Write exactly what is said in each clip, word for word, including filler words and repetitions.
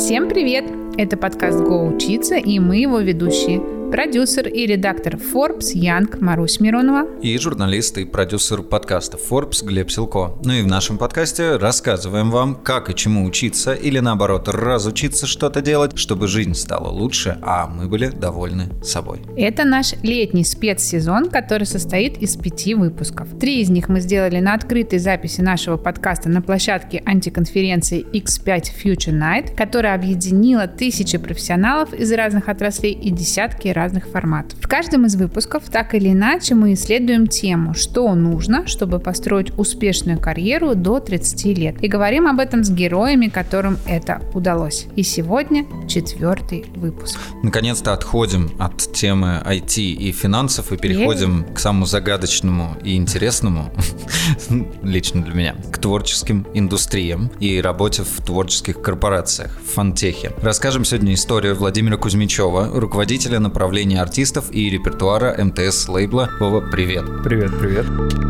Всем привет! Это подкаст «Го учиться» и мы его ведущие. Продюсер и редактор Forbes Янг Марусь Миронова. И журналист и продюсер подкаста Forbes Глеб Силко. Ну и в нашем подкасте рассказываем вам, как и чему учиться или наоборот разучиться что-то делать, чтобы жизнь стала лучше, а мы были довольны собой. Это наш летний спецсезон, который состоит из пяти выпусков. Три из них мы сделали на открытой записи нашего подкаста на площадке антиконференции икс пять Future Night, которая объединила тысячи профессионалов из разных отраслей и десятки разных разных форматов. В каждом из выпусков так или иначе мы исследуем тему, что нужно, чтобы построить успешную карьеру до тридцати лет. И говорим об этом с героями, которым это удалось. И сегодня четвертый выпуск. Наконец-то отходим от темы ай ти и финансов и переходим Е-е. к самому загадочному и интересному, лично для меня, к творческим индустриям и работе в творческих корпорациях, в фантехе. Расскажем сегодня историю Владимира Кузьмичева, руководителя направления артистов и репертуара эм тэ эс лейбла. Вова, привет. Привет, привет.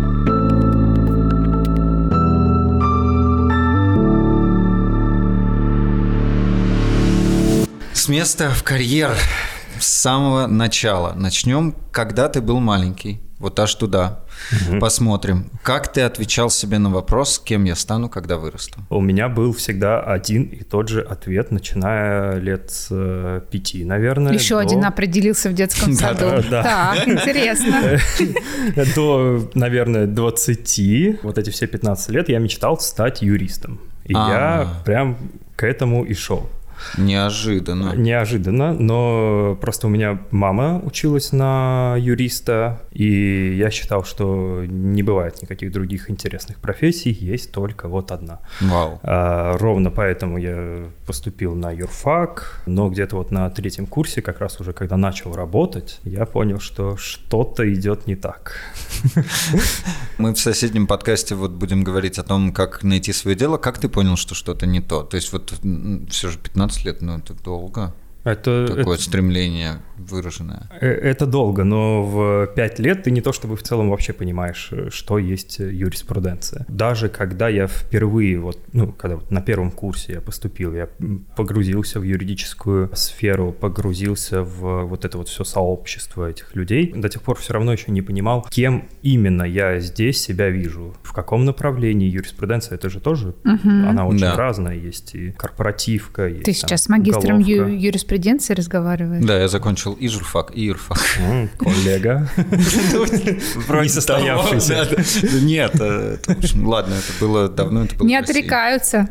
С места в карьер, с самого начала. Начнем, когда ты был маленький. Вот аж туда. Угу. Посмотрим. Как ты отвечал себе на вопрос, кем я стану, когда вырасту? У меня был всегда один и тот же ответ, начиная лет с пяти, наверное. Еще до... один определился в детском саду. Так, интересно. До, наверное, двадцати, вот эти все пятнадцать лет, я мечтал стать юристом. И я прям к этому и шел. Неожиданно. Неожиданно, но просто у меня мама училась на юриста, и я считал, что не бывает никаких других интересных профессий, есть только вот одна. Вау. А, ровно поэтому я поступил на юрфак, но где-то вот на третьем курсе, как раз уже когда начал работать, я понял, что что-то идет не так. Мы в соседнем подкасте вот будем говорить о том, как найти свое дело. Как ты понял, что что-то не то? То есть вот все же пятнадцать лет, ну это долго. Это, Такое это, стремление выраженное. Это долго, но в пять лет ты не то чтобы в целом вообще понимаешь, что есть юриспруденция. Даже когда я впервые, вот, ну, когда вот на первом курсе я поступил, я погрузился в юридическую сферу, погрузился в вот это вот все сообщество этих людей, до тех пор все равно еще не понимал, кем именно я здесь себя вижу, в каком направлении юриспруденция. Это же тоже, угу. она очень да. разная, есть и корпоративка, есть. Ты сейчас с магистром ю- юриспруденции разговариваешь? Да, я закончил и журфак, и юрфак. Коллега. Не состоявшийся. Нет, ладно, это было давно. Не отрекаются.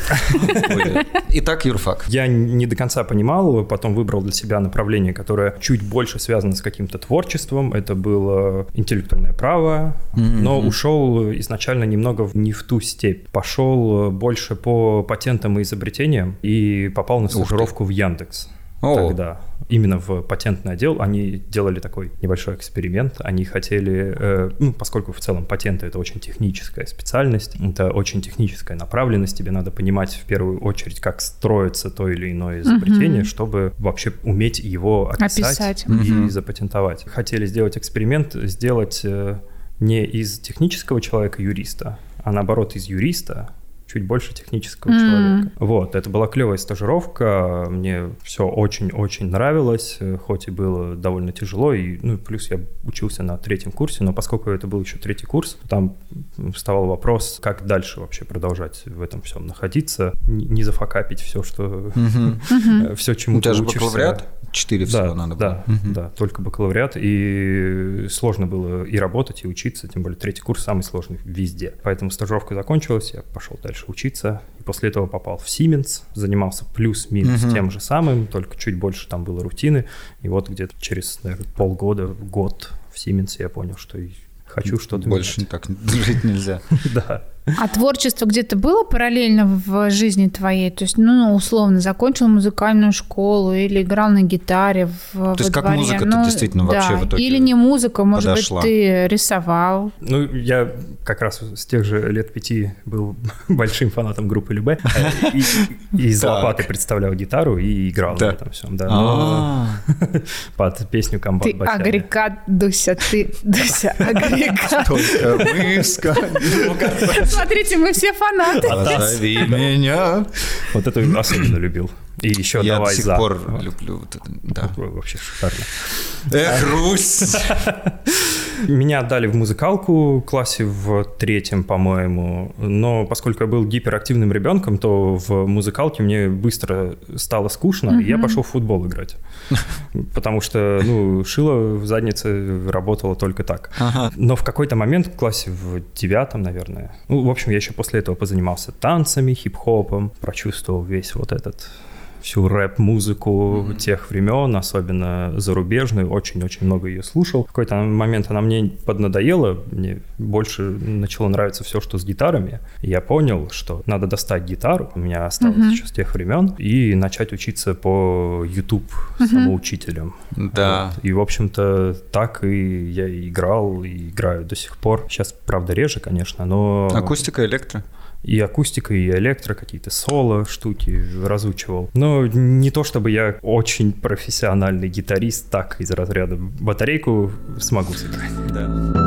Итак, юрфак. Я не до конца понимал, потом выбрал для себя направление, которое чуть больше связано с каким-то творчеством. Это было интеллектуальное право, но ушел изначально немного не в ту степь. Пошел больше по патентам и изобретениям и попал на стажировку в Яндекс. О. Тогда. Именно в патентный отдел они делали такой небольшой эксперимент. Они хотели, э, ну, поскольку в целом патенты — это очень техническая специальность, это очень техническая направленность, тебе надо понимать в первую очередь, как строится то или иное изобретение, угу. чтобы вообще уметь его описать, описать. и угу. запатентовать. Хотели сделать эксперимент, сделать э, не из технического человека-юриста, а наоборот из юриста чуть больше технического mm. человека. Вот, это была клевая стажировка, мне все очень-очень нравилось, хоть и было довольно тяжело, и, ну, плюс я учился на третьем курсе, но поскольку это был еще третий курс, там вставал вопрос, как дальше вообще продолжать в этом всем находиться, не зафакапить все, что... Mm-hmm. все, чему ты учишься. У тебя же бакалавриат? Четыре всего да, надо было. Да, mm-hmm. да, только бакалавриат, и сложно было и работать, и учиться, тем более третий курс самый сложный везде. Поэтому стажировка закончилась, я пошел дальше учиться, и после этого попал в Siemens, занимался плюс-минус uh-huh. тем же самым, только чуть больше там было рутины, и вот где-то через, наверное, полгода, год в Siemens я понял, что хочу что-то больше менять. так жить нельзя. Да. А творчество где-то было параллельно в жизни твоей? То есть, ну, условно, закончил музыкальную школу или играл на гитаре в, То есть, во как дворе. музыка-то ну, действительно да. вообще в итоге Или не музыка, может подошла. быть, ты рисовал? Ну, я как раз с тех же лет пяти был большим фанатом группы Любэ. И, и из лопаты представлял гитару и играл да. на этом всем. Да. Но под песню «Комбат Басяня». Ты агрегат, Дуся, ты, Дуся, агрегат. Только мы скажем. Смотрите, мы все фанаты. Позови меня. Вот это я особенно любил. И еще Я давай до сих за. пор Вот. люблю вот это. Да. Вообще шикарно. Эх, Русь! Меня отдали в музыкалку в классе в третьем, по-моему. Но поскольку я был гиперактивным ребенком, то в музыкалке мне быстро стало скучно, mm-hmm. и я пошел в футбол играть. Потому что, ну, шило в заднице работало только так. Ага. Но в какой-то момент в классе в девятом, наверное, ну, в общем, я еще после этого позанимался танцами, хип-хопом, прочувствовал весь вот этот... всю рэп-музыку mm-hmm. тех времен, особенно зарубежную, очень-очень много ее слушал. В какой-то момент она мне поднадоела, мне больше начало нравиться все, что с гитарами. И я понял, что надо достать гитару, у меня осталось mm-hmm. еще с тех времен, и начать учиться по YouTube mm-hmm. самоучителям. Да. Вот. И, в общем-то, так и я играл, и играю до сих пор. Сейчас, правда, реже, конечно, но... Акустика, электро? И акустика, и электро, какие-то соло штуки разучивал. Но не то, чтобы я очень профессиональный гитарист, так из разряда батарейку смогу сыграть. Да.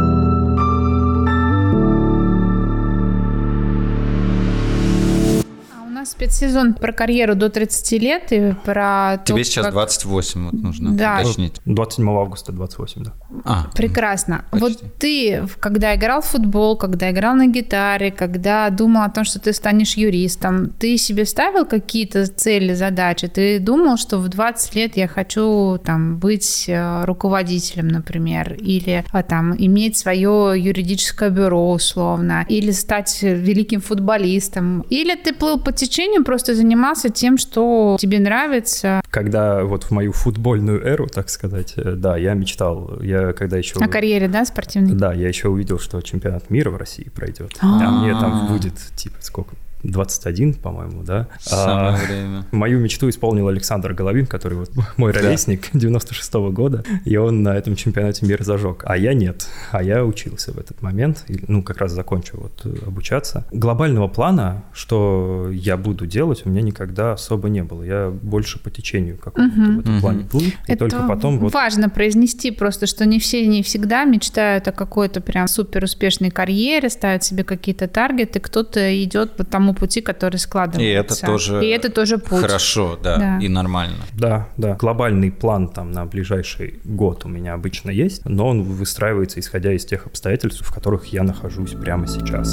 Спецсезон про карьеру до тридцати лет и про... Тебе то, сейчас как... двадцать восемь, вот нужно да. уточнить. двадцать седьмого августа двадцать восемь, да. А, прекрасно. почти. Вот ты, когда играл в футбол, когда играл на гитаре, когда думал о том, что ты станешь юристом, ты себе ставил какие-то цели, задачи? Ты думал, что в двадцать лет я хочу там быть руководителем, например, или там иметь свое юридическое бюро условно, или стать великим футболистом, или ты плыл по течению, просто занимался тем, что тебе нравится. Когда вот в мою футбольную эру, так сказать, да, я мечтал. Я когда еще... О карьере, да, спортивной? Да, я еще увидел, что чемпионат мира в России пройдет. А мне там будет, типа, сколько... двадцать один, по-моему, да? Самое а, время. Мою мечту исполнил Александр Головин, который вот мой ровесник, да. девяносто шестого года, и он на этом чемпионате мира зажег. А я нет. А я учился в этот момент, ну, как раз закончил вот обучаться. Глобального плана, что я буду делать, у меня никогда особо не было. Я больше по течению какому-то угу. в этом угу. плане плыл. И это только потом вот... важно произнести просто, что не все, не всегда мечтают о какой-то прям супер успешной карьере, ставят себе какие-то таргеты, кто-то идет по тому пути, который складывается. И это тоже, и это тоже путь. Хорошо, да, да, и нормально. Да, да. Глобальный план там на ближайший год у меня обычно есть, но он выстраивается исходя из тех обстоятельств, в которых я нахожусь прямо сейчас.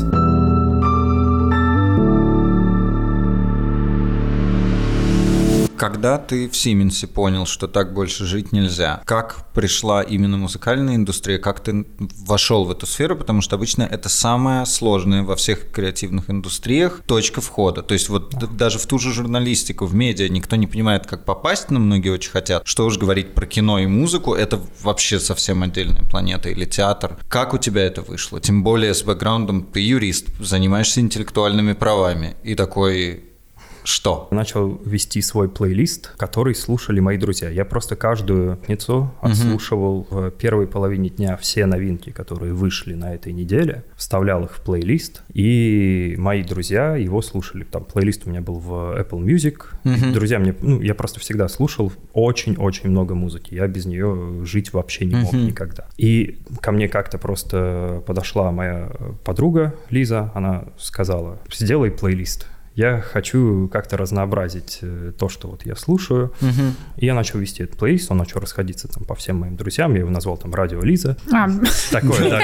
Когда ты в Сименсе понял, что так больше жить нельзя, как пришла именно музыкальная индустрия, как ты вошел в эту сферу, потому что обычно это самое сложное во всех креативных индустриях точка входа. То есть вот да. даже в ту же журналистику, в медиа никто не понимает, как попасть, но многие очень хотят. Что уж говорить про кино и музыку, это вообще совсем отдельная планета, или театр. Как у тебя это вышло? Тем более с бэкграундом ты юрист, занимаешься интеллектуальными правами и такой... Что? Начал вести свой плейлист, который слушали мои друзья. Я просто каждую пятницу отслушивал uh-huh. в первой половине дня все новинки, которые вышли на этой неделе, вставлял их в плейлист, и мои друзья его слушали. Там плейлист у меня был в Apple Music. Uh-huh. Друзья мне, ну, я просто всегда слушал очень-очень много музыки. Я без нее жить вообще не мог uh-huh. никогда. И ко мне как-то просто подошла моя подруга Лиза, она сказала: сделай плейлист. Я хочу как-то разнообразить то, что вот я слушаю. Uh-huh. И я начал вести этот плейлист, он начал расходиться там по всем моим друзьям. Я его назвал там «Радио Лиза». Такое,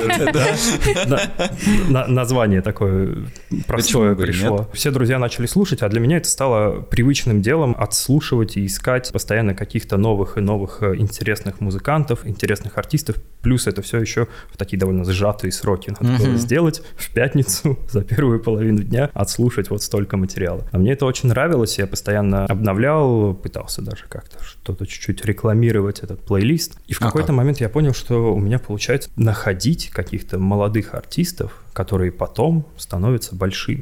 да. Название такое простое пришло. Все друзья начали слушать, а для меня это стало привычным делом отслушивать и искать постоянно каких-то новых и новых интересных музыкантов, интересных артистов. Плюс это все еще в такие довольно сжатые сроки надо было сделать в пятницу за первую половину дня, отслушать вот столько материала. А мне это очень нравилось, я постоянно обновлял, пытался даже как-то что-то чуть-чуть рекламировать этот плейлист. И в какой-то ага. момент я понял, что у меня получается находить каких-то молодых артистов, которые потом становятся большими.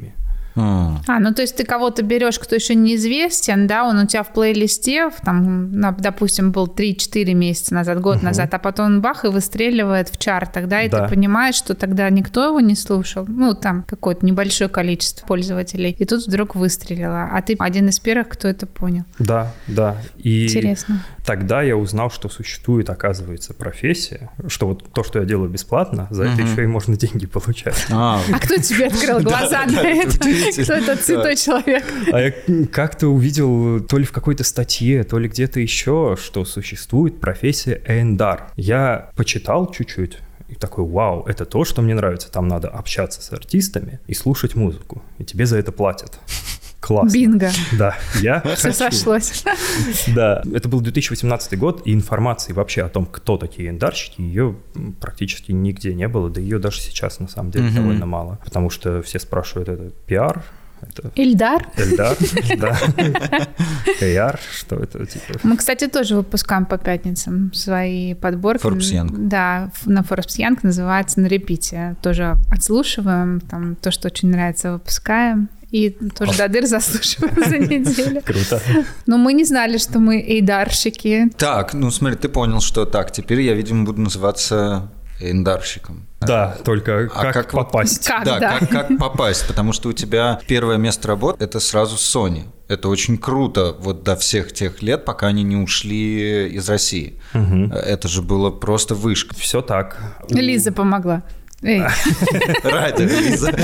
А. А, ну то есть ты кого-то берешь, кто еще неизвестен, да, он у тебя в плейлисте, там, допустим, был три-четыре месяца назад, год угу. назад, а потом он бах и выстреливает в чартах, да, и да. ты понимаешь, что тогда никто его не слушал, ну там какое-то небольшое количество пользователей, и тут вдруг выстрелило, а ты один из первых, кто это понял. Да, да. И интересно. Тогда я узнал, что существует, оказывается, профессия, что вот то, что я делаю бесплатно, за угу. это еще и можно деньги получать. А, а кто тебе открыл глаза на это? Кто этот святой человек? А я как-то увидел то ли в какой-то статье, то ли где-то еще, что существует профессия эй энд ар. Я почитал чуть-чуть и такой, вау, это то, что мне нравится. Там надо общаться с артистами и слушать музыку, и тебе за это платят. Классно. Бинго. Да, я Все хочу. Сошлось. Да, это был две тысячи восемнадцатый год, и информации вообще о том, кто такие эндарщики, ее практически нигде не было, да ее даже сейчас на самом деле mm-hmm. довольно мало, потому что все спрашивают, это пиар? Это... Эльдар? Эльдар, да. эй ар, что это типа? Мы, кстати, тоже выпускаем по пятницам свои подборки. Forbes Young. Да, на Forbes Young называется «На репите». Тоже отслушиваем, там то, что очень нравится, выпускаем. И тоже до дыр заслушиваем за неделю. Круто. Но мы не знали, что мы эйдарщики. Так, ну смотри, ты понял, что так, теперь я, видимо, буду называться эндарщиком. Да, только а как, как попасть? Как, да, да. Как, как попасть, потому что у тебя первое место работы – это сразу Sony. Это очень круто вот до всех тех лет, пока они не ушли из России. Угу. Это же было просто вышка. Все так. Лиза помогла. Эй. Ради, Лиза.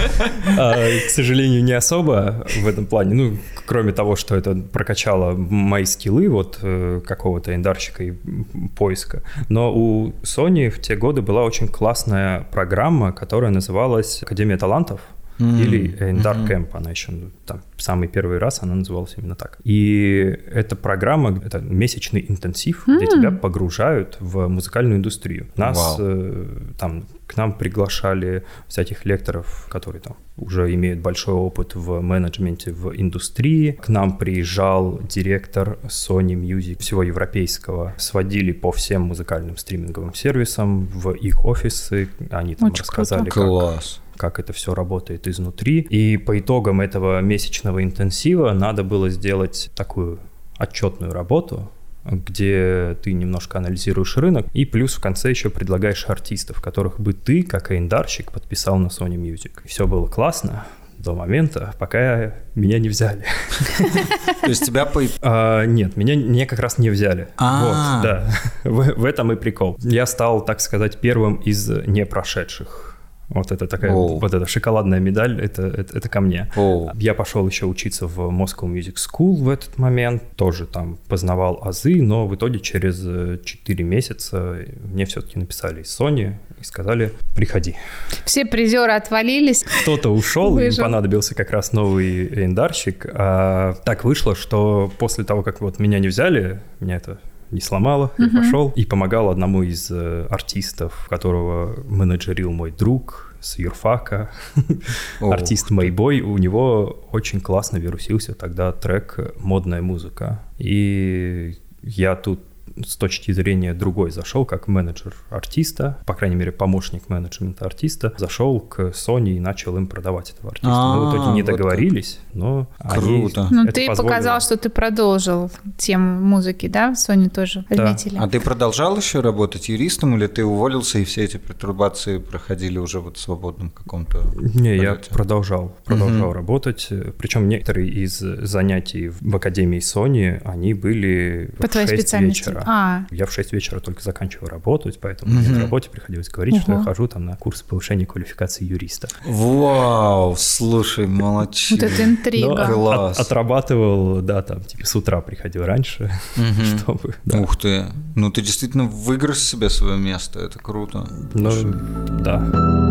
К сожалению, не особо в этом плане. Ну, кроме того, что это прокачало мои скиллы вот какого-то эндарщика и поиска. Но у Sony в те годы была очень классная программа, которая называлась «Академия талантов». Mm-hmm. Или Эндар mm-hmm. Camp, она еще там самый первый раз она называлась именно так. И эта программа, это месячный интенсив, mm-hmm. где тебя погружают в музыкальную индустрию. Нас wow. э, там к нам приглашали всяких лекторов, которые там уже имеют большой опыт в менеджменте в индустрии. К нам приезжал директор Sony Music всего европейского. Сводили по всем музыкальным стриминговым сервисам в их офисы. Они там очень рассказали, как... как это все работает изнутри. И по итогам этого месячного интенсива надо было сделать такую отчетную работу, где ты немножко анализируешь рынок, и плюс в конце еще предлагаешь артистов, которых бы ты, как эйндарщик, подписал на Sony Music. И все было классно до момента, пока меня не взяли. То есть тебя по... А, нет, меня, меня как раз не взяли. Вот, да. В, в этом и прикол. Я стал, так сказать, первым из непрошедших. Вот это такая oh. вот эта шоколадная медаль, это, это, это ко мне. Oh. Я пошел еще учиться в Moscow Music School в этот момент, тоже там познавал азы, но в итоге через четыре месяца мне все-таки написали из Sony и сказали: приходи. Все призеры отвалились. Кто-то ушел, им понадобился как раз новый эндарщик. А так вышло, что после того, как вот меня не взяли, меня это... не сломало, uh-huh. я пошел и помогал одному из э, артистов, которого менеджерил мой друг с юрфака, oh. артист Мэйбой. У него очень классно вирусился тогда трек «Модная музыка». И я тут с точки зрения другой зашел, как менеджер артиста, по крайней мере, помощник менеджмента артиста, зашел к Sony и начал им продавать этого артиста. Мы в итоге не договорились, но круто. Ну, ты показал, что ты продолжил тему музыки, да? Sony тоже отметили. А ты продолжал еще работать юристом, или ты уволился, и все эти пертурбации проходили уже вот в свободном каком-то Не, полете? Я продолжал, продолжал угу. работать. Причем некоторые из занятий в Академии Sony, они были по в шесть вечера. А. Я в шесть вечера только заканчиваю работать, поэтому mm-hmm. мне на работе приходилось говорить, uh-huh. что я хожу там на курс повышения квалификации юриста. Вау, слушай, молодчина. Вот это интрига. От, отрабатывал, да, там, типа с утра приходил раньше, mm-hmm. чтобы... Да. Ух ты, ну ты действительно выиграл себе свое место, это круто. Ну, да.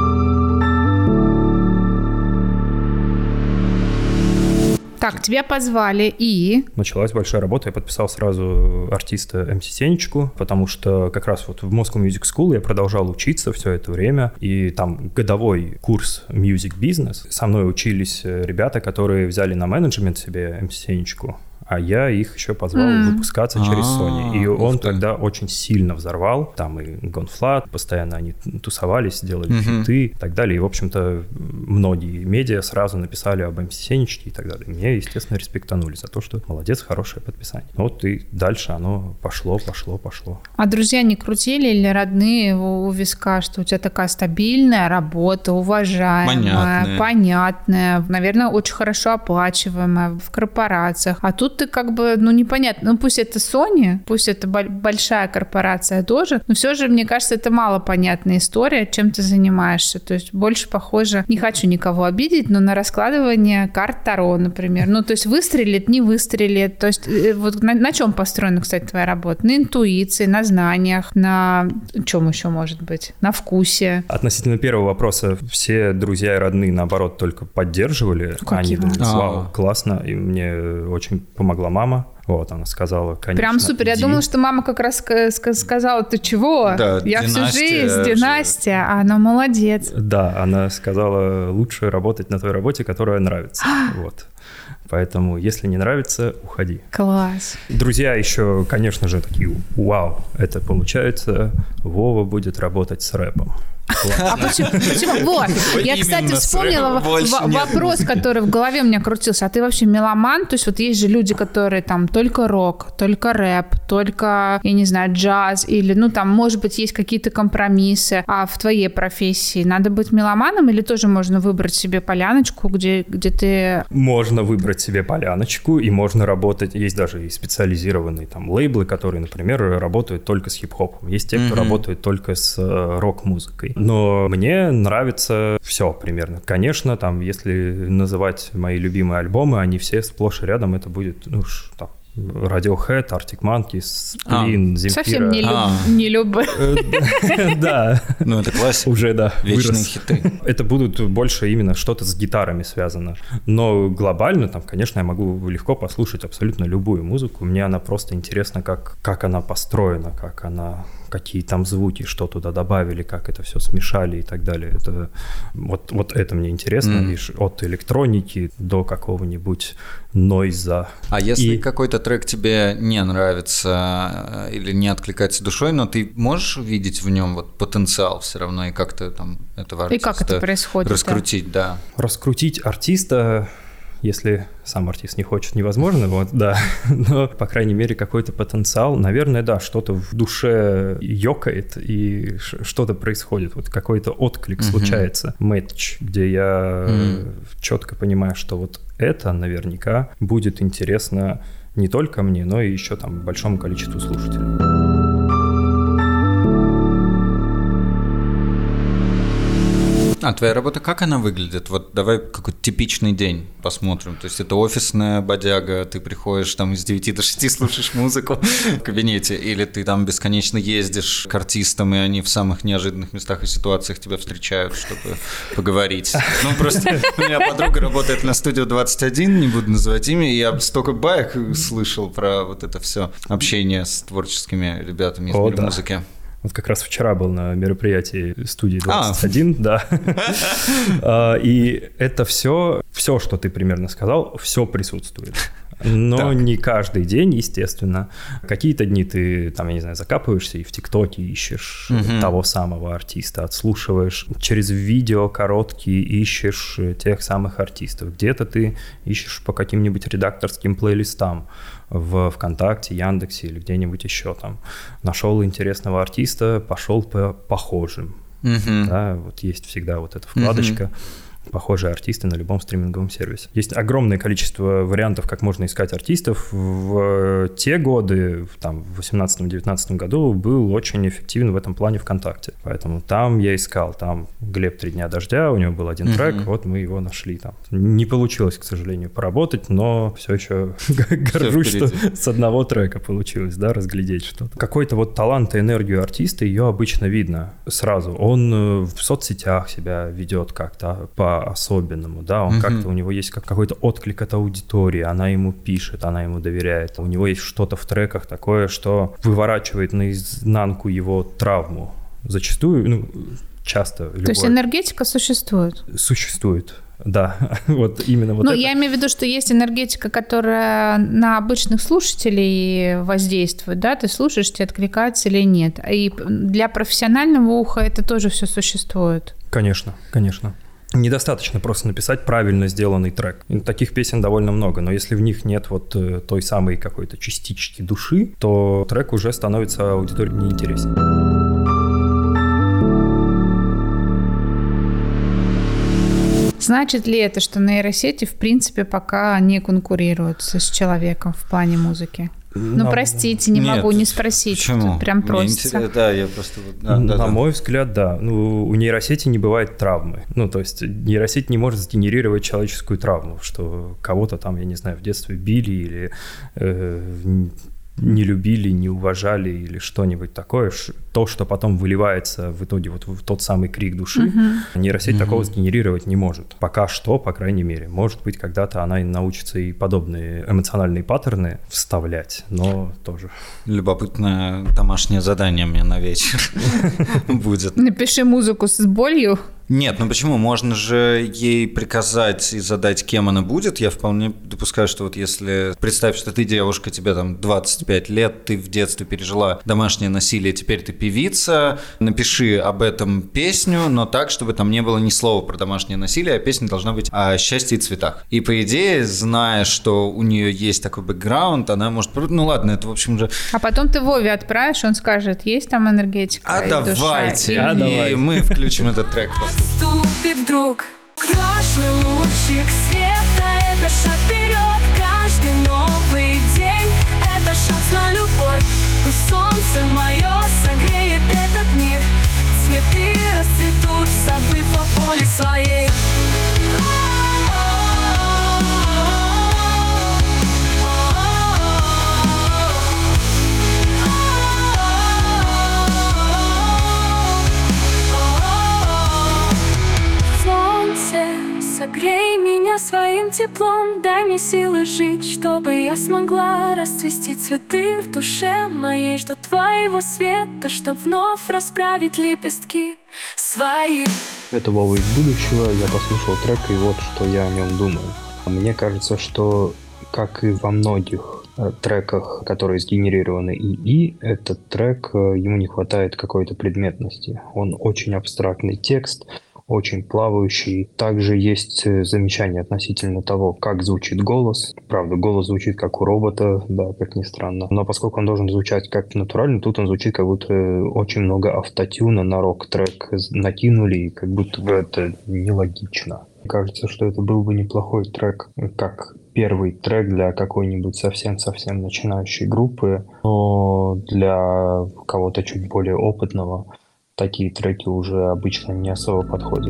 Так, тебя позвали и... Началась большая работа, я подписал сразу артиста эм си Сенечку, потому что как раз вот в Moscow Music School я продолжал учиться все это время, и там годовой курс Music Business. Со мной учились ребята, которые взяли на менеджмент себе эм си Сенечку, а я их еще позвал mm. выпускаться через Sony. И он тогда очень сильно взорвал. Там и Гонфлат, постоянно они тусовались, делали mm-hmm. фиты и так далее. И, в общем-то, многие медиа сразу написали об эм си Сенечке и так далее. Мне, естественно, респектанули за то, что молодец, хорошее подписание. Вот и дальше оно пошло, пошло, пошло. А друзья не крутили или родные у виска, что у тебя такая стабильная работа, уважаемая, понятная, понятная, наверное, очень хорошо оплачиваемая в корпорациях. А тут ты как бы, ну, непонятно. Ну, пусть это Sony, пусть это большая корпорация тоже, но все же, мне кажется, это малопонятная история, чем ты занимаешься. То есть больше похоже, не хочу никого обидеть, но на раскладывание карт Таро, например. Ну, то есть выстрелит, не выстрелит. То есть вот на, на чем построена, кстати, твоя работа? На интуиции, на знаниях, на чем еще может быть? На вкусе. Относительно первого вопроса, все друзья и родные, наоборот, только поддерживали. Ну, они думали, вау, классно, и мне очень помогла мама. Вот, она сказала, конечно, прям супер. иди. Я думала, что мама как раз сказала, ты чего? Да, я всю жизнь, династия, а она молодец. Да, она сказала, лучше работать на той работе, которая нравится. Вот. Поэтому, если не нравится, уходи. Класс. Друзья еще, конечно же, такие, вау, это получается, Вова будет работать с рэпом. А почему? почему? Вот. Я, кстати, вспомнила в- вопрос, который в голове у меня крутился. А ты вообще меломан? То есть вот есть же люди, которые там только рок, только рэп, только, я не знаю, джаз, или, ну, там, может быть, есть какие-то компромиссы. А в твоей профессии надо быть меломаном или тоже можно выбрать себе поляночку, где, где ты... Можно выбрать себе поляночку, и можно работать... Есть даже и специализированные там лейблы, которые, например, работают только с хип-хопом. Есть те, кто mm-hmm. работает только с э, рок-музыкой. Но мне нравится все примерно. Конечно, там, если называть мои любимые альбомы, они все сплошь и рядом, это будет, ну, там, Radiohead, Arctic Monkeys, Splin, Земфира. Совсем не, люб... не люблю. Да. Ну, это классика. Уже, да. Вечные хиты. Это будут больше именно что-то с гитарами связано. Но глобально, там, конечно, я могу легко послушать абсолютно любую музыку. Мне она просто интересна, как, как она построена, как она... какие там звуки, что туда добавили, как это все смешали и так далее. Это, вот, вот это мне интересно. Mm. Лишь от электроники до какого-нибудь нойза. А если и... какой-то трек тебе не нравится или не откликается душой, но ты можешь увидеть в нем вот потенциал все равно и как-то там этого артиста и как это происходит, раскрутить, да. да. Раскрутить артиста... Если сам артист не хочет, невозможно, вот, да, но, по крайней мере, какой-то потенциал, наверное, да, что-то в душе ёкает и что-то происходит, вот какой-то отклик uh-huh. случается, мэтч, где я uh-huh. четко понимаю, что вот это наверняка будет интересно не только мне, но и еще там большому количеству слушателей. А твоя работа, как она выглядит? Вот давай какой-то типичный день посмотрим. То есть это офисная бодяга, ты приходишь там с девяти до шести, слушаешь музыку в кабинете, или ты там бесконечно ездишь к артистам, и они в самых неожиданных местах и ситуациях тебя встречают, чтобы поговорить. Ну, просто у меня подруга работает на студию двадцать один, не буду называть имя, и я столько баек слышал про вот это все общение с творческими ребятами из мира музыки. Вот как раз вчера был на мероприятии студии двадцать один, а. да. И это все, все, что ты примерно сказал, все присутствует. Но так. не каждый день, естественно. Какие-то дни ты, там, я не знаю, закапываешься и в ТикТоке ищешь угу. того самого артиста, отслушиваешь. Через видео короткие ищешь тех самых артистов. Где-то ты ищешь по каким-нибудь редакторским плейлистам в ВКонтакте, Яндексе или где-нибудь еще там. Нашел интересного артиста, пошел по похожим. Угу. Да, вот есть всегда вот эта вкладочка. Угу. Похожие артисты на любом стриминговом сервисе. Есть огромное количество вариантов, как можно искать артистов. В те годы, там, в восемнадцатом-девятнадцатом году, был очень эффективен в этом плане ВКонтакте. Поэтому там я искал. Там Глеб «Три дня дождя», у него был один uh-huh. трек, вот мы его нашли там. Не получилось, к сожалению, поработать, но все еще горжусь, что с одного трека получилось, да, разглядеть что-то. Какой-то вот талант и энергию артиста, ее обычно видно сразу. Он в соцсетях себя ведет как-то по особенному, да, он uh-huh. как-то, у него есть как какой-то отклик от аудитории, она ему пишет, она ему доверяет, у него есть что-то в треках такое, что выворачивает наизнанку его травму. Зачастую, ну, часто. То любой... есть энергетика существует? Существует. Да, вот именно вот Ну, это. я имею в виду, что есть энергетика, которая на обычных слушателей воздействует, да, ты слушаешь, тебе откликается или нет. И для профессионального уха это тоже все существует. Конечно, конечно. Недостаточно просто написать правильно сделанный трек. И таких песен довольно много, но если в них нет вот той самой какой-то частички души, то трек уже становится аудитории неинтересен. Значит ли это, что нейросети в принципе пока не конкурируют с человеком в плане музыки? Ну, на... простите, не Нет, могу не спросить. Почему? Тут прям Мне просится. интерес... Да, я просто... Да, на да, да. мой взгляд, да. Ну, у нейросети не бывает травмы. Ну, то есть нейросеть не может сгенерировать человеческую травму, что кого-то там, я не знаю, в детстве били или э, не любили, не уважали или что-нибудь такое. То, что потом выливается в итоге вот в тот самый крик души, uh-huh. нейросеть uh-huh. такого сгенерировать не может. Пока что, по крайней мере. Может быть, когда-то она научится и подобные эмоциональные паттерны вставлять, но тоже. Любопытное домашнее задание мне на вечер будет. Напиши музыку с болью. Нет, ну почему? Можно же ей приказать и задать, кем она будет. Я вполне допускаю, что вот если... Представь, что ты девушка, тебе там двадцать пять лет, ты в детстве пережила домашнее насилие, теперь ты певица, напиши об этом песню, но так, чтобы там не было ни слова про домашнее насилие, а песня должна быть о счастье и цветах. И по идее, зная, что у нее есть такой бэкграунд, она может... Ну ладно, это в общем же... А потом ты Вове отправишь, он скажет, есть там энергетика А и давайте, душа, а и... давайте. Мы включим этот трек. Ступит вдруг красный лучик света. Это шаг вперед, каждый новый день. Это шанс на любовь. Пусть солнце мое согреет этот мир. Цветы расцветут, забыв о боли своей. Согрей меня своим теплом, дай мне силы жить, чтобы я смогла расцвести цветы в душе моей. Жду твоего света, чтоб вновь расправить лепестки свои. Это Вова из будущего, я послушал трек, и вот что я о нем думаю. Мне кажется, что, как и во многих треках, которые сгенерированы ИИ, этот трек, ему не хватает какой-то предметности. Он очень абстрактный текст, очень плавающий. Также есть замечания относительно того, как звучит голос. Правда, голос звучит как у робота, да, как ни странно. Но поскольку он должен звучать как натурально, тут он звучит как будто очень много автотюна на рок-трек накинули, и как будто бы это нелогично. Кажется, что это был бы неплохой трек, как первый трек для какой-нибудь совсем-совсем начинающей группы, но для кого-то чуть более опытного такие треки уже обычно не особо подходят.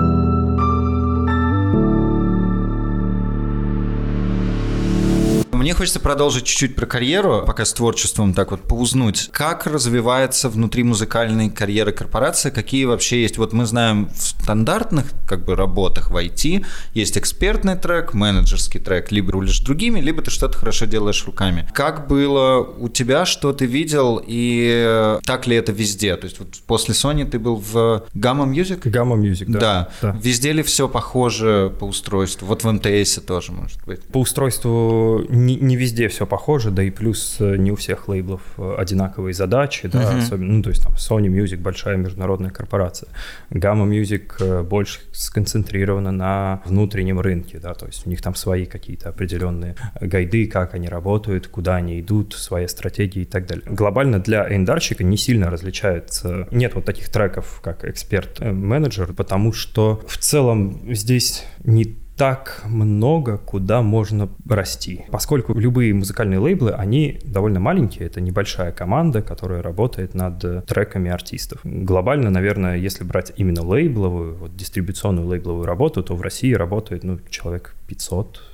Мне хочется продолжить чуть-чуть про карьеру, пока с творчеством так вот поузнуть. Как развивается внутри музыкальной карьеры корпорации? Какие вообще есть? Вот мы знаем в стандартных как бы работах в ай ти есть экспертный трек, менеджерский трек. Либо рулишь другими, либо ты что-то хорошо делаешь руками. Как было у тебя, что ты видел, и так ли это везде? То есть вот после Sony ты был в Gamma Music? Gamma Music, да. Да. да. Везде ли все похоже по устройству? Вот в эм тэ эс тоже, может быть. По устройству не, не везде все похоже, да и плюс не у всех лейблов одинаковые задачи, да, uh-huh. особенно, ну, то есть там Sony Music большая международная корпорация, Gamma Music больше сконцентрирована на внутреннем рынке, да, то есть у них там свои какие-то определенные гайды, как они работают, куда они идут, своя стратегия и так далее. Глобально для эйндарщика не сильно различается, нет вот таких треков, как эксперт-менеджер, потому что в целом здесь не так много, куда можно расти. Поскольку любые музыкальные лейблы, они довольно маленькие, это небольшая команда, которая работает над треками артистов. Глобально, наверное, если брать именно лейбловую, вот, дистрибуционную лейбловую работу, то в России работает ну, человек пятьсот,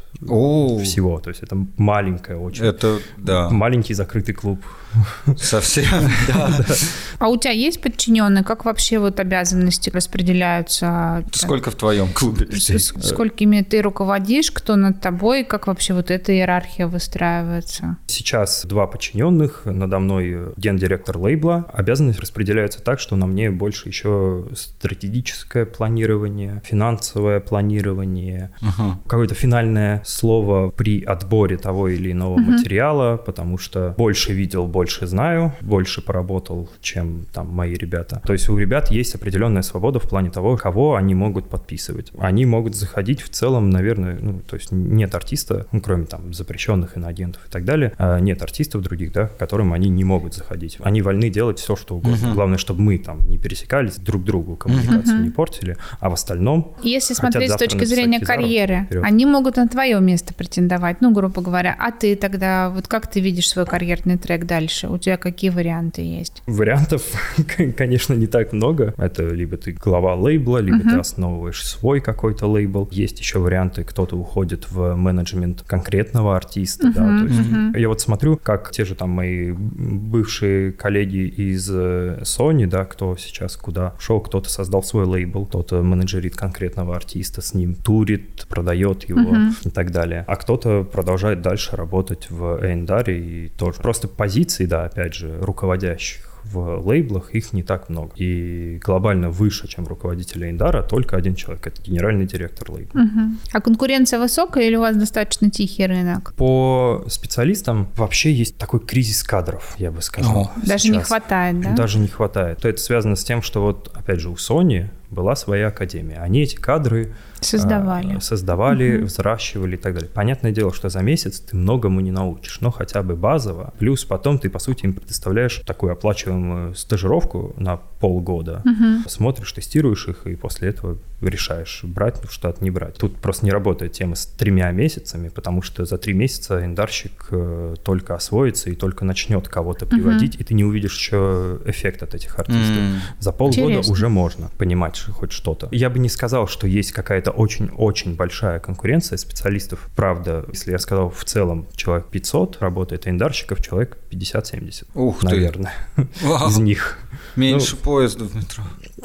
О. всего. То есть это маленькая очень. Это, да. Маленький закрытый клуб. Совсем. Да, да. А у тебя есть подчиненные? Как вообще вот обязанности распределяются? Сколько в твоем клубе людей? С- Сколькими ты руководишь, кто над тобой, как вообще вот эта иерархия выстраивается? Сейчас два подчиненных, надо мной гендиректор лейбла. Обязанности распределяются так, что на мне больше еще стратегическое планирование, финансовое планирование, Ага. какое-то финальное слово при отборе того или иного Мгм. материала, потому что больше видел, больше знаю, больше поработал, чем там мои ребята. То есть у ребят есть определенная свобода в плане того, кого они могут подписывать. Они могут заходить в целом, наверное, ну, то есть нет артиста, ну, кроме там запрещенных иноагентов и так далее, а нет артистов других, да, к которым они не могут заходить. Они вольны делать все, что угодно. Мгм. Главное, чтобы мы там не пересекались, друг другу коммуникацию Мгм. не портили, а в остальном Если хотят смотреть с завтра точки написать зрения Кизару, карьеры, вперед. они могут на твое место претендовать, ну, грубо говоря. А ты тогда, вот как ты видишь свой карьерный трек дальше? У тебя какие варианты есть? Вариантов, конечно, не так много. Это либо ты глава лейбла, либо Мгм. ты основываешь свой какой-то лейбл. Есть еще варианты, кто-то уходит в менеджмент конкретного артиста. Да, Мгм, то есть мгм. я вот смотрю, как те же там мои бывшие коллеги из э, Sony, да, кто сейчас куда шел, кто-то создал свой лейбл, кто-то менеджерит конкретного артиста, с ним турит, продает его Мгм. и так далее. А кто-то продолжает дальше работать в эй энд ар и тоже. Просто позиций, да, опять же, руководящих в лейблах их не так много. И глобально выше, чем руководитель эй энд ар, только один человек. Это генеральный директор лейбла. Мгм. А конкуренция высокая или у вас достаточно тихий рынок? По специалистам вообще есть такой кризис кадров, я бы сказал. О, Даже не сейчас. хватает, да? Даже не хватает. Это связано с тем, что вот, опять же, у Sony была своя академия. Они эти кадры Создавали. а, создавали, Мгм. взращивали и так далее. Понятное дело, что за месяц ты многому не научишь, но хотя бы базово. Плюс потом ты, по сути, им предоставляешь такую оплачиваемую стажировку на полгода. Мгм. Смотришь, тестируешь их, и после этого решаешь, брать в штат, не брать. Тут просто не работает тема с тремя месяцами, потому что за три месяца эндарщик э, только освоится и только начнет кого-то приводить, и ты не увидишь еще эффект от этих артистов. М. За полгода Интересно. уже можно понимать что- хоть что-то. Я бы не сказал, что есть какая-то очень-очень большая конкуренция специалистов. Правда, если я сказал, в целом человек пятьсот работает, а эндарщиков человек пятьдесят-семьдесят. Ух ты. Наверное, Вау. из них. Меньше поездов в метро.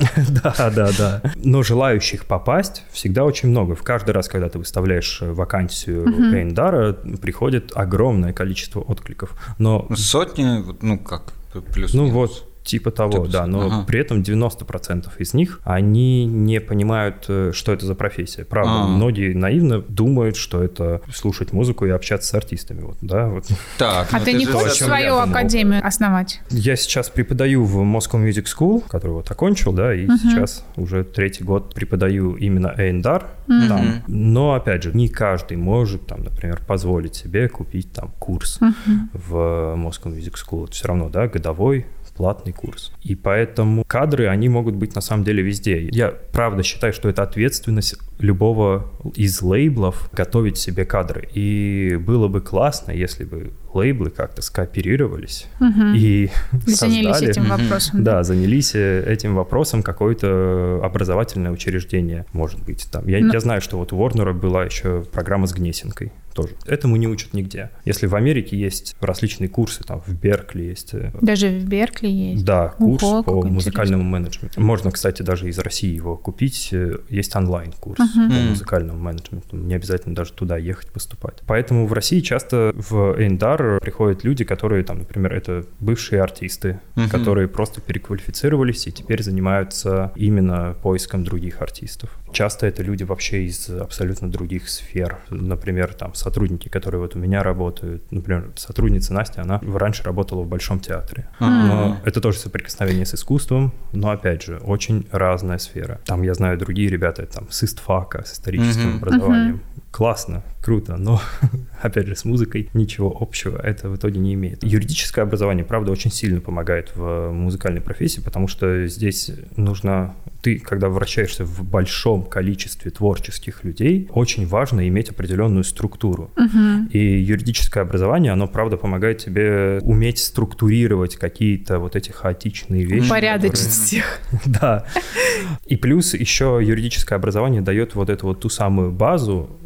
Да, да, да. Но желающих попасть всегда очень много. В каждый раз, когда ты выставляешь вакансию Мгм. эй энд ар, приходит огромное количество откликов. Но, Сотни, вот, ну как, плюс ну вот, типа того, Типа, да. Но ага. при этом девяносто процентов из них, они не понимают, э, что это за профессия. Правда, А. многие наивно думают, что это слушать музыку и общаться с артистами. Вот, да, вот. Так, А ну ты не же то, о хочешь чем свою я думал. академию основать? Я сейчас преподаю в Moscow Music School, который вот окончил, да, и Мгм. сейчас уже третий год преподаю именно эй энд ар Мгм. там. Но, опять же, не каждый может, там, например, позволить себе купить там курс Мгм. в Moscow Music School. Это все равно, да, годовой платный курс. И поэтому кадры, они могут быть на самом деле везде. Я правда считаю, что это ответственность любого из лейблов готовить себе кадры. И было бы классно, если бы лейблы как-то скооперировались Мгм. и Занялись создали... этим Мгм. вопросом. Да, занялись э, этим вопросом какое-то образовательное учреждение, может быть. Там. Я, Но- я знаю, что вот у Warner была еще программа с Гнесинкой тоже. Этому не учат нигде. Если в Америке есть различные курсы, там в Беркли есть... э, Даже в Беркли есть. Да, курс Ого, по как музыкальному менеджменту. Можно, кстати, даже из России его купить. Э, Есть онлайн-курс Мгм. по Мгм. музыкальному менеджменту. Не обязательно даже туда ехать поступать. Поэтому в России часто в эй энд ар приходят люди, которые, там, например, это бывшие артисты, Мгм. которые просто переквалифицировались и теперь занимаются именно поиском других артистов. Часто это люди вообще из абсолютно других сфер. Например, там сотрудники, которые вот у меня работают. Например, сотрудница Настя, она раньше работала в Большом театре. А. Но это тоже соприкосновение с искусством, но, опять же, очень разная сфера. Там, я знаю, другие ребята там с истфака, с историческим Мгм. образованием. Классно, круто, но, опять же, с музыкой ничего общего это в итоге не имеет. Юридическое образование, правда, очень сильно помогает в музыкальной профессии, потому что здесь нужно... Ты, когда вращаешься в большом количестве творческих людей, очень важно иметь определенную структуру. Мгм. И юридическое образование, оно, правда, помогает тебе уметь структурировать какие-то вот эти хаотичные вещи. Упорядочить всех. Да. И плюс еще юридическое образование дает вот эту вот ту самую базу,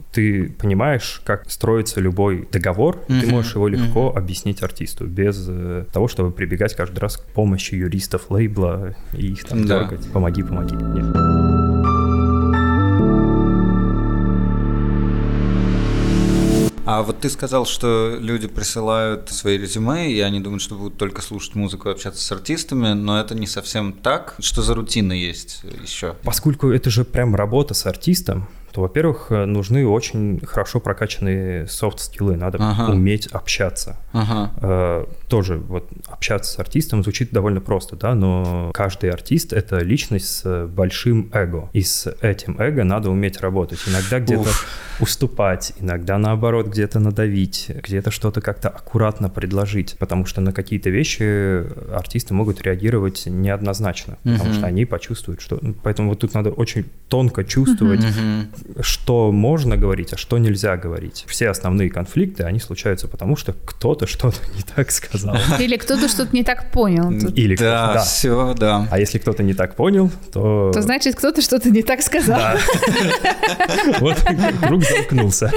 ты понимаешь, как строится любой договор, mm-hmm. ты можешь его легко mm-hmm. объяснить артисту, без э, того, чтобы прибегать каждый раз к помощи юристов лейбла и их там да. дергать. Помоги, помоги. Нет. А вот ты сказал, что люди присылают свои резюме, и они думают, что будут только слушать музыку и общаться с артистами, но это не совсем так. Что за рутина есть еще? Поскольку это же прям работа с артистом, то, во-первых, нужны очень хорошо прокачанные софт-скиллы, надо ага. уметь общаться. Ага. Э, тоже вот общаться с артистом звучит довольно просто, да, но каждый артист — это личность с большим эго, и с этим эго надо уметь работать. Иногда где-то Уф. уступать, иногда, наоборот, где-то надавить, где-то что-то как-то аккуратно предложить, потому что на какие-то вещи артисты могут реагировать неоднозначно, угу. потому что они почувствуют, что... Поэтому вот тут надо очень тонко чувствовать, угу. что можно говорить, а что нельзя говорить. Все основные конфликты, они случаются потому, что кто-то что-то не так сказал. Или кто-то что-то не так понял. Или да, да, все, да. А если кто-то не так понял, то... То значит, кто-то что-то не так сказал. Да. Вот круг замкнулся.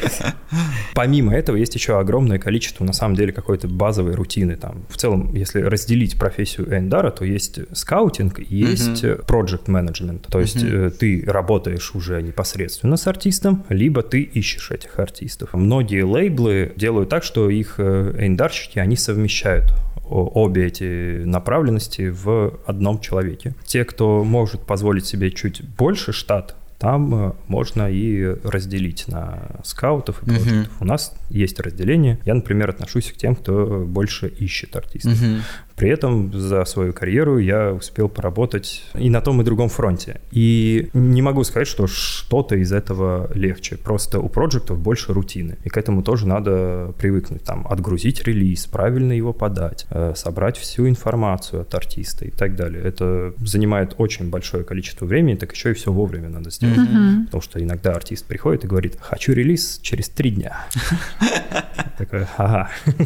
Помимо этого, есть еще огромное количество, на самом деле, какой-то базовой рутины. Там, в целом, если разделить профессию эй энд ар, то есть скаутинг и есть project management. То есть ты работаешь уже непосредственно с артистом, либо ты ищешь этих артистов. Многие лейблы делают так, что их эй энд ар-щики, они совмещают обе эти направленности в одном человеке. Те, кто может позволить себе чуть больше штат, там можно и разделить на скаутов и проектов. Uh-huh. У нас есть разделение. Я, например, отношусь к тем, кто больше ищет артистов. Uh-huh. При этом за свою карьеру я успел поработать и на том, и другом фронте. И не могу сказать, что что-то из этого легче. Просто у проектов больше рутины. И к этому тоже надо привыкнуть. Там, отгрузить релиз, правильно его подать, собрать всю информацию от артиста и так далее. Это занимает очень большое количество времени, так еще и все вовремя надо сделать. Mm-hmm. Потому что иногда артист приходит и говорит: хочу релиз через три дня. Такой, ага.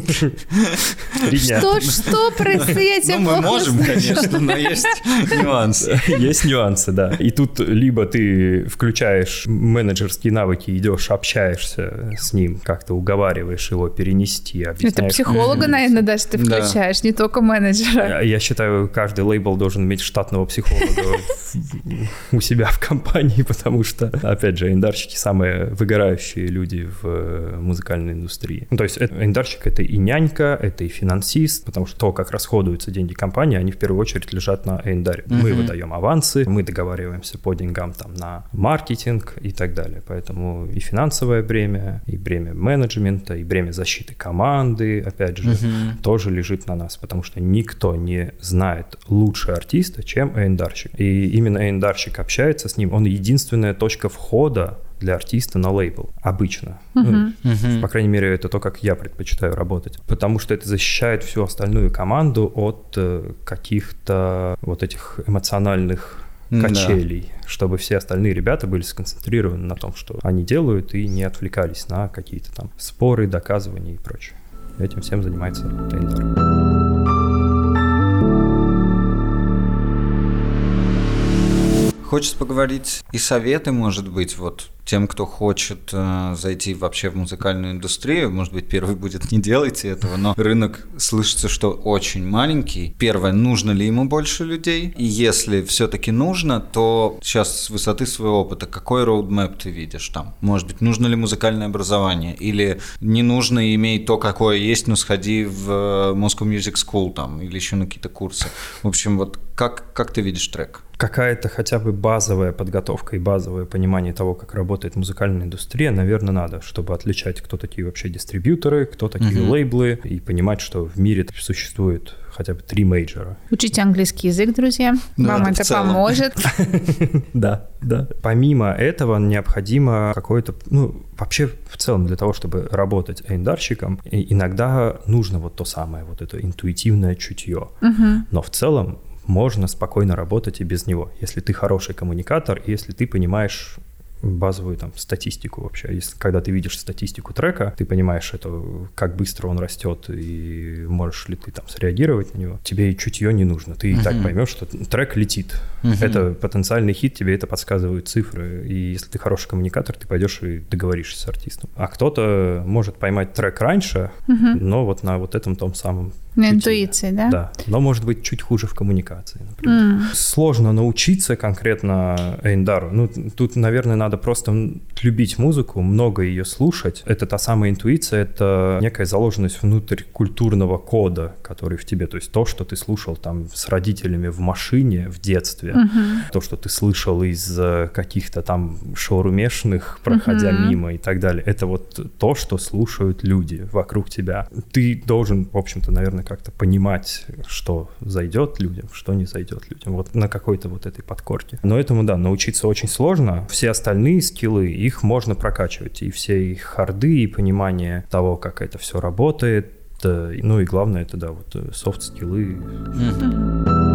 Три дня. Что, что происходит? Ну, мы можем, конечно, но есть нюансы. Есть нюансы, да. И тут либо ты включаешь менеджерские навыки, идешь, общаешься с ним, как-то уговариваешь его перенести, объясняешь. Это психолога, наверное, даже ты включаешь, не только менеджера. Я считаю, каждый лейбл должен иметь штатного психолога у себя в компании, потому что, опять же, эй энд ар-щики самые выгорающие люди в музыкальной индустрии. Ну, то есть эй энд ар-щик — это и нянька, это и финансист, потому что то, как расходуются деньги компании, они в первую очередь лежат на эй энд ар. Uh-huh. Мы выдаем авансы, мы договариваемся по деньгам там на маркетинг и так далее. Поэтому и финансовое бремя, и бремя менеджмента, и бремя защиты команды, опять же, uh-huh. тоже лежит на нас, потому что никто не знает лучше артиста, чем эй энд ар-щик. И именно эй энд ар-щик общается с ним, он единственная точка входа для артиста на лейбл. Обычно. Uh-huh. Ну, uh-huh. По крайней мере, это то, как я предпочитаю работать. Потому что это защищает всю остальную команду от э, каких-то вот этих эмоциональных качелей, да. чтобы все остальные ребята были сконцентрированы на том, что они делают, и не отвлекались на какие-то там споры, доказывания и прочее. Этим всем занимается эй энд ар. Хочется поговорить и советы, может быть, вот тем, кто хочет э, зайти вообще в музыкальную индустрию. Может быть, первый будет: не делайте этого, но рынок, слышится, что очень маленький. Первое, нужно ли ему больше людей? И если все-таки нужно, то сейчас с высоты своего опыта, какой роудмэп ты видишь там? Может быть, нужно ли музыкальное образование? Или не нужно, имей то, какое есть, но сходи в Moscow Music School там, или еще на какие-то курсы. В общем, вот как, как ты видишь трек? Какая-то хотя бы базовая подготовка и базовое понимание того, как работает музыкальная индустрия, наверное, надо, чтобы отличать, кто такие вообще дистрибьюторы, кто такие uh-huh. лейблы, и понимать, что в мире существует хотя бы три мейджора. Учите английский язык, друзья. Да, Вам это, это поможет. Да, да. Помимо этого необходимо какое-то, ну, вообще в целом для того, чтобы работать эй энд ар-щиком, иногда нужно вот то самое, вот это интуитивное чутье. Но в целом можно спокойно работать и без него, если ты хороший коммуникатор, и если ты понимаешь, базовую там статистику вообще. Если, когда ты видишь статистику трека, ты понимаешь, это, как быстро он растет, и можешь ли ты там среагировать на него. Тебе и чутье не нужно. Ты uh-huh. и так поймешь, что трек летит. Uh-huh. Это потенциальный хит, тебе это подсказывают цифры. И если ты хороший коммуникатор, ты пойдешь и договоришься с артистом. А кто-то может поймать трек раньше, uh-huh. но вот на вот этом том самом на интуиции, да? Да, но может быть чуть хуже в коммуникации, например. Mm. Сложно научиться конкретно Эйндару. Ну, тут, наверное, надо просто любить музыку, много ее слушать. Это та самая интуиция, это некая заложенность внутрь культурного кода, который в тебе, то есть то, что ты слушал там с родителями в машине в детстве, mm-hmm. то, что ты слышал из каких-то там шоурумешных, проходя mm-hmm. мимо и так далее. Это вот то, что слушают люди вокруг тебя. Ты должен, в общем-то, наверное, как-то понимать, что зайдет людям, что не зайдет людям, вот на какой-то вот этой подкорке. Но этому, да, научиться очень сложно. Все остальные скиллы, их можно прокачивать, и все их харды, и понимание того, как это все работает, ну и главное, это, да, вот софт-скиллы. Mm-hmm.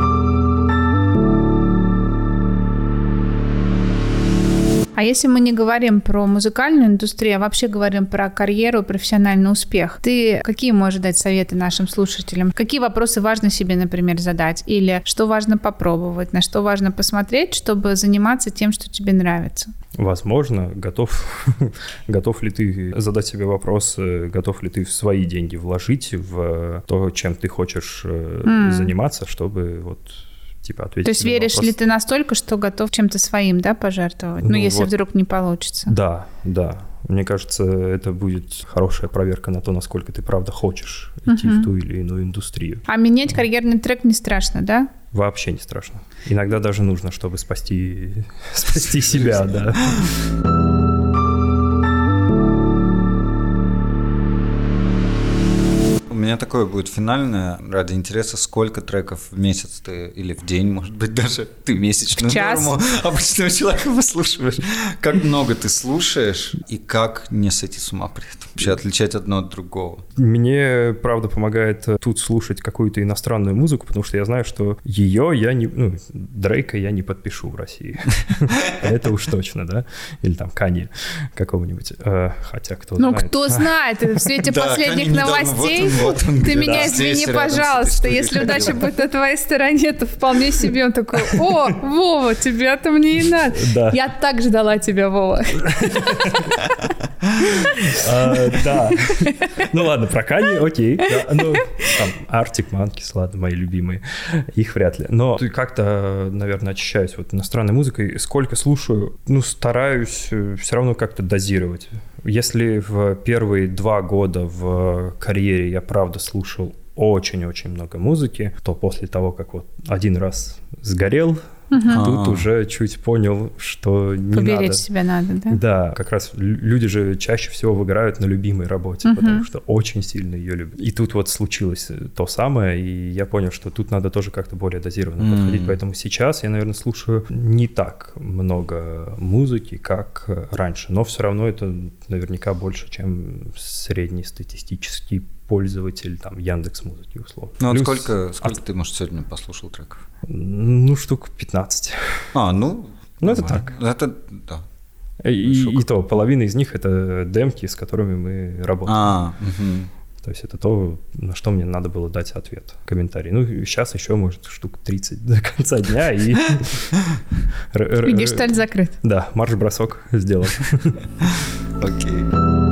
А если мы не говорим про музыкальную индустрию, а вообще говорим про карьеру, профессиональный успех, ты какие можешь дать советы нашим слушателям? Какие вопросы важно себе, например, задать? Или что важно попробовать, на что важно посмотреть, чтобы заниматься тем, что тебе нравится? Возможно, готов, готов ли ты задать себе вопрос, готов ли ты свои деньги вложить в то, чем ты хочешь mm. заниматься, чтобы вот... Типа, то есть веришь вопрос. Ли ты настолько, что готов чем-то своим, да, пожертвовать? Ну, ну если вот, вдруг не получится. Да, да. Мне кажется, это будет хорошая проверка на то, насколько ты правда хочешь идти uh-huh. в ту или иную индустрию. А менять карьерный трек не страшно, да? Вообще не страшно. Иногда даже нужно, чтобы спасти, спасти себя, да. У меня такое будет финальное, ради интереса, сколько треков в месяц ты, или в день, может быть, даже ты месячную норму обычного человека выслушиваешь. Как много ты слушаешь и как не сойти с ума при этом? Вообще отличать одно от другого. Мне, правда, помогает тут слушать какую-то иностранную музыку, потому что я знаю, что ее я не... Ну, Дрейка я не подпишу в России. Это уж точно, да? Или там Канье какого-нибудь. Хотя кто знает. Ну, кто знает. В свете последних новостей... Ты меня извини, пожалуйста, если удача будет на твоей стороне, то вполне себе он такой: о, Вова, тебя-то мне и надо. Да. Я так ждала тебя, Вова. Да. Ну ладно, про Канье, окей. Ну, там, Arctic Monkeys, ладно, мои любимые. Их вряд ли. Но как-то, наверное, очищаюсь вот иностранной музыкой. Сколько слушаю, ну, стараюсь все равно как-то дозировать. Если в первые два года в карьере я, правда, слушал очень-очень много музыки, то после того, как вот один раз сгорел, Uh-huh. тут А-а-а. уже чуть понял, что не Поберечь надо. себя надо, да? Да, как раз люди же чаще всего выгорают на любимой работе, uh-huh. потому что очень сильно ее любят. И тут вот случилось то самое, и я понял, что тут надо тоже как-то более дозированно mm-hmm. подходить. Поэтому сейчас я, наверное, слушаю не так много музыки, как раньше, но все равно это наверняка больше, чем среднестатистический пользователь там Яндекс.Музыки, условно. Ну, Плюс... сколько, сколько от... ты, может, сегодня послушал треков? Ну, штук пятнадцать. А, ну... Ну, это так. Это, да. И, и то, половина из них — это демки, с которыми мы работаем. А, угу. То есть это то, на что мне надо было дать ответ, комментарий. Ну, сейчас еще, может, штук тридцать до конца дня, и... И гештальт закрыт. Да, марш-бросок сделан. Окей.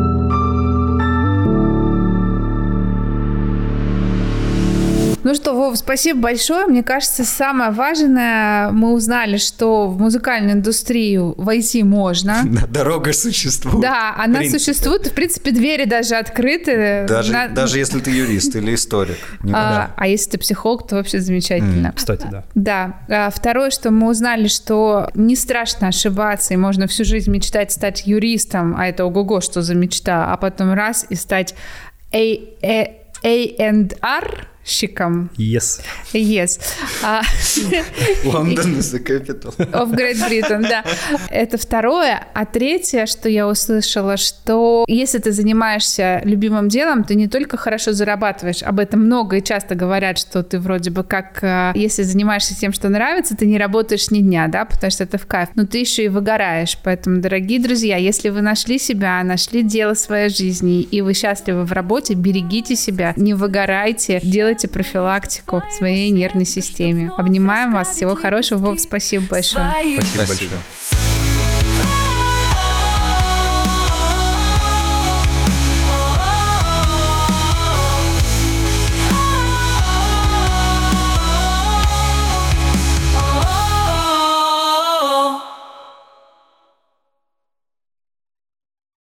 Ну что, Вов, спасибо большое. Мне кажется, самое важное, мы узнали, что в музыкальную индустрию войти можно. Дорога существует. Да, она существует. В принципе, двери даже открыты. Даже, На... даже если ты юрист или историк. А, а если ты психолог, то вообще замечательно. Mm. Кстати, да. Да. Второе, что мы узнали, что не страшно ошибаться, и можно всю жизнь мечтать стать юристом, а это ого-го, что за мечта, а потом раз и стать A and R, заказчиком. Yes. Yes. А, London is the capital. Of Great Britain, да. Это второе. А третье, что я услышала, что если ты занимаешься любимым делом, ты не только хорошо зарабатываешь, об этом много и часто говорят, что ты вроде бы как, если занимаешься тем, что нравится, ты не работаешь ни дня, да, потому что это в кайф, но ты еще и выгораешь. Поэтому, дорогие друзья, если вы нашли себя, нашли дело своей жизни, и вы счастливы в работе, берегите себя, не выгорайте, делайте профилактику своей нервной системе. Обнимаем вас, всего хорошего, Вов, спасибо большое. Спасибо большое.